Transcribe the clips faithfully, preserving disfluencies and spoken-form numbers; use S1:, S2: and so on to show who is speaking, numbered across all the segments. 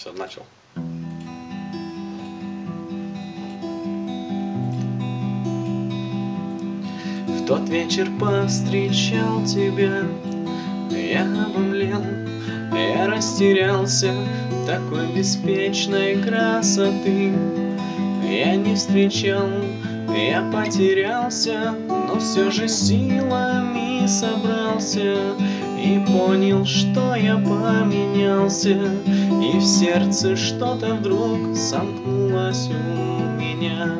S1: Все, начал. В тот вечер повстречал тебя, я обомлел, я растерялся, такой беспечной красоты я не встречал, я потерялся, но все же силами собрался и понял, что я поменялся, и в сердце что-то вдруг сомкнулось у меня.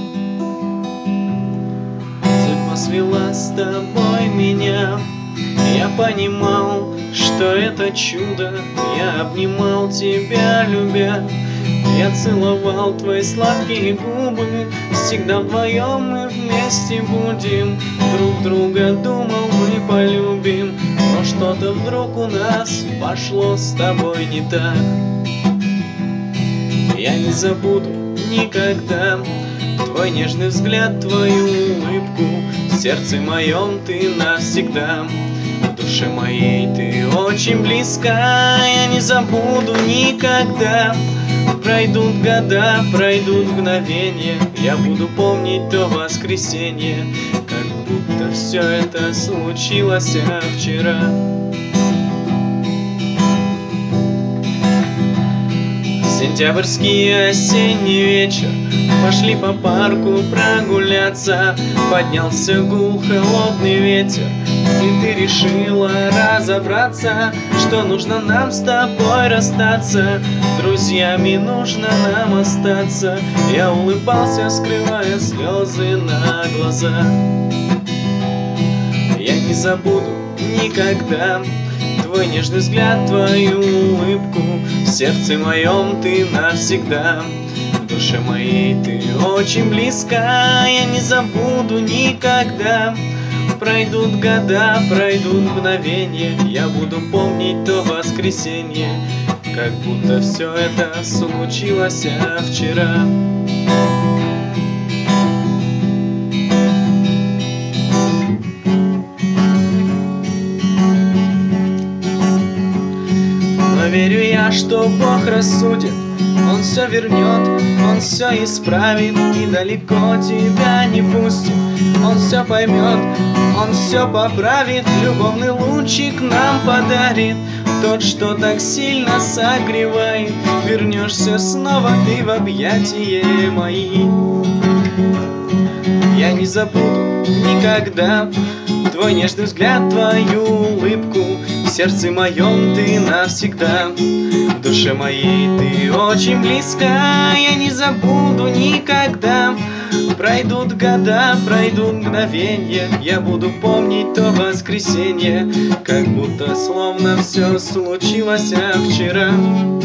S1: Судьба свела с тобой меня, я понимал, что это чудо, я обнимал тебя, любя. Я целовал твои сладкие губы, всегда вдвоем мы вместе будем. Друг друга думал, мы полюбим, но что-то вдруг у нас пошло с тобой не так. Я не забуду никогда твой нежный взгляд, твою улыбку. В сердце моем ты навсегда, в душе моей ты очень близка. Я не забуду никогда. Пройдут года, пройдут мгновения, я буду помнить то воскресенье, как будто все это случилось вчера. Сентябрьский осенний вечер, пошли по парку прогуляться. Поднялся гул, холодный ветер, и ты решила разобраться, что нужно нам с тобой расстаться. Друзьями нужно нам остаться. Я улыбался, скрывая слезы на глаза. Я не забуду никогда твой нежный взгляд, твою улыбку. В сердце моем ты навсегда, в душе моей ты очень близка. Я не забуду никогда. Пройдут года, пройдут мгновения, я буду помнить то воскресенье, как будто все это случилось вчера. Но верю я, что Бог рассудит, Он все вернет, Он все исправит и далеко тебя не пустит. Он все поймет, Он все поправит, любовный лучик нам подарит, тот, что так сильно согревает. Вернешься снова ты в объятия мои. Я не забуду никогда твой нежный взгляд, твою улыбку. В сердце моем ты навсегда, в душе моей ты очень близка. Я не забуду никогда. Пройдут года, пройдут мгновенья, я буду помнить то воскресенье, как будто словно все случилось вчера.